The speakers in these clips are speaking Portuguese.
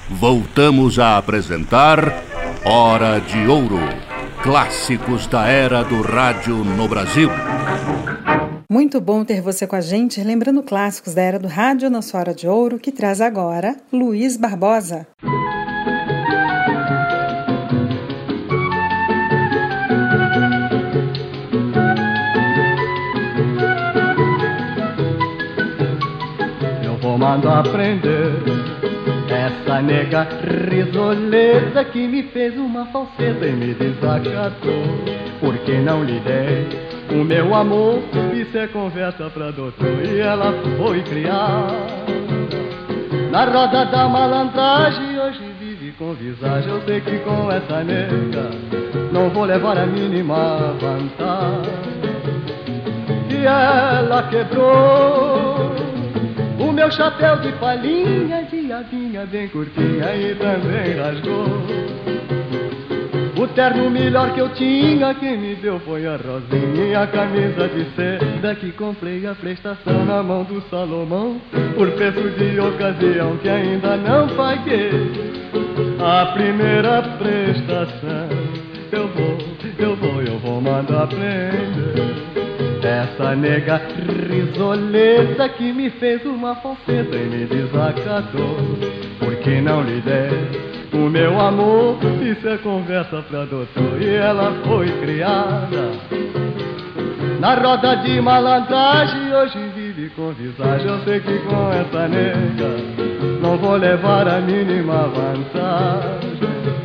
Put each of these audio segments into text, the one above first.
voltamos a apresentar Hora de Ouro, clássicos da era do rádio no Brasil. Muito bom ter você com a gente, lembrando clássicos da era do rádio na sua Hora de Ouro, que traz agora Luiz Barbosa. Eu vou mandar aprender essa nega risoleta que me fez uma falseta e me desacatou. Porque não lhe dei o meu amor, isso é conversa pra doutor. E ela foi criada na roda da malandragem, hoje vive com visagem. Eu sei que com essa nega não vou levar a mínima vantagem. E ela quebrou o meu chapéu de palhinha, de abinha bem curtinha, e também rasgou o terno melhor que eu tinha. Quem me deu foi a Rosinha, e a camisa de seda que comprei a prestação na mão do Salomão, por preço de ocasião que ainda não paguei a primeira prestação. Eu vou mandar prender essa nega risoleta que me fez uma falseta e me desacatou. Porque não lhe dei o meu amor, isso é conversa pra doutor. E ela foi criada na roda de malandragem, hoje vive com visagem. Eu sei que com essa nega não vou levar a mínima vantagem.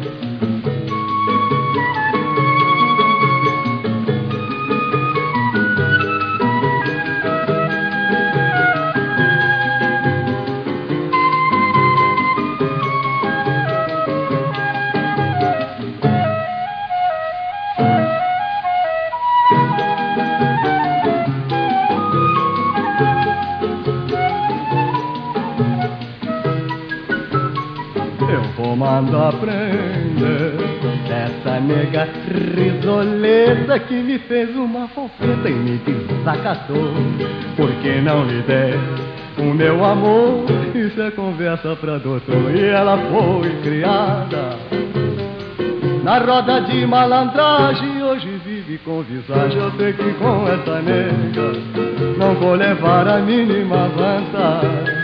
Mandar prender essa nega risoleta que me fez uma falseta e me desacatou. Porque não lhe dei o meu amor, isso é conversa pra doutor. E ela foi criada na roda de malandragem, hoje vive com visagem. Eu sei que com essa nega não vou levar a mínima vantagem.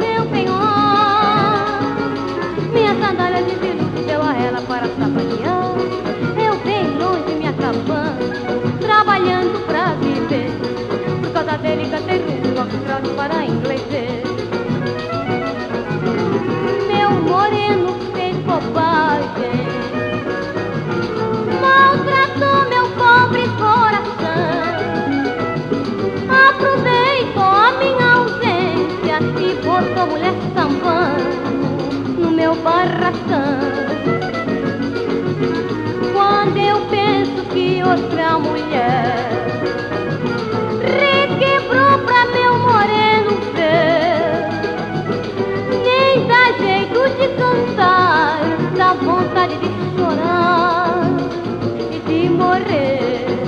para sapatear. van, trabalhando pra viver. Por causa dele cantei rumba, contrato para inglês ver. Meu moreno fez bobagem, maltratou meu pobre coração. Aproveitou a minha ausência e botou mulher sambando no meu barracão. Quando eu penso que outra mulher requebrou pra meu moreno ver, nem dá jeito de cantar, dá vontade de chorar e de morrer.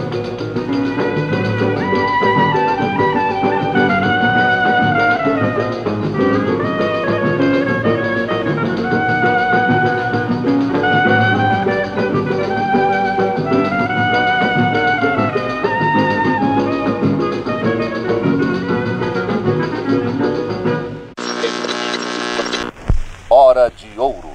Hora de Ouro.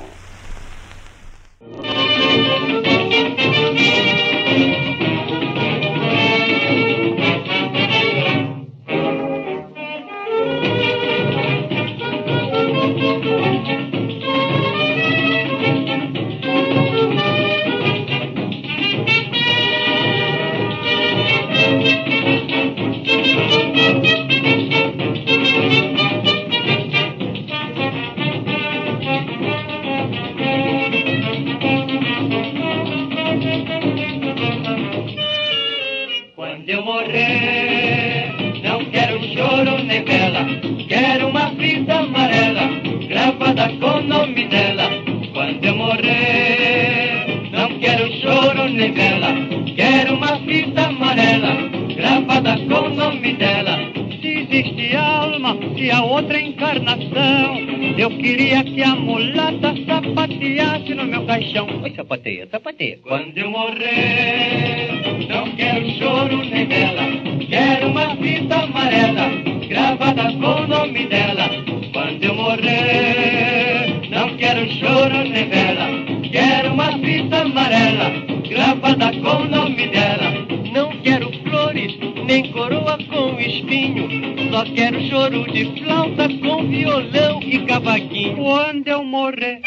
Quando eu morrer, não quero choro nem vela, quero uma fita amarela, gravada com o nome dela. Quando eu morrer, não quero choro nem vela, quero uma fita amarela, gravada com o nome dela. Se existe alma, se há outra encarnação, eu queria que a mulata sapateasse no meu caixão. Oi, sapateia, sapateia. Quando eu morrer, não quero choro nem vela, quero uma fita amarela, gravada com o nome dela. Quando eu morrer, não quero choro nem vela, quero uma fita amarela, gravada com o nome dela. Não quero flores, nem coroa com espinho, só quero choro de flauta com violão e cavaquinho. Quando eu morrer.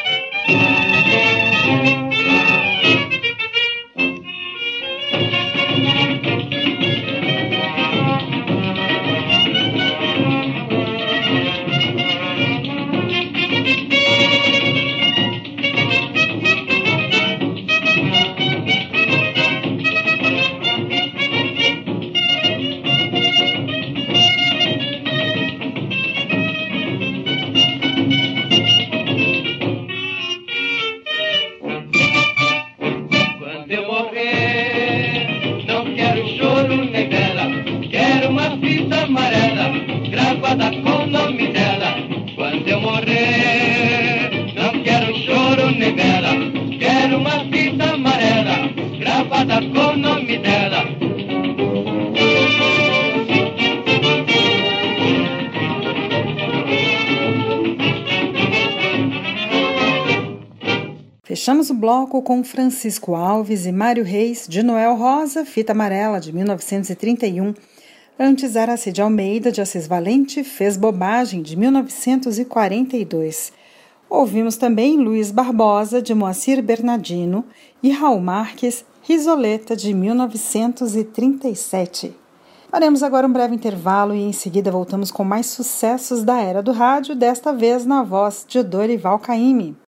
Fechamos o bloco com Francisco Alves e Mário Reis, de Noel Rosa, Fita Amarela, de 1931. Antes, Aracide Almeida, de Assis Valente, Fez Bobagem, de 1942. Ouvimos também Luiz Barbosa, de Moacir Bernardino, e Raul Marques, Risoleta, de 1937. Faremos agora um breve intervalo e em seguida voltamos com mais sucessos da era do rádio, desta vez na voz de Dorival Caymmi.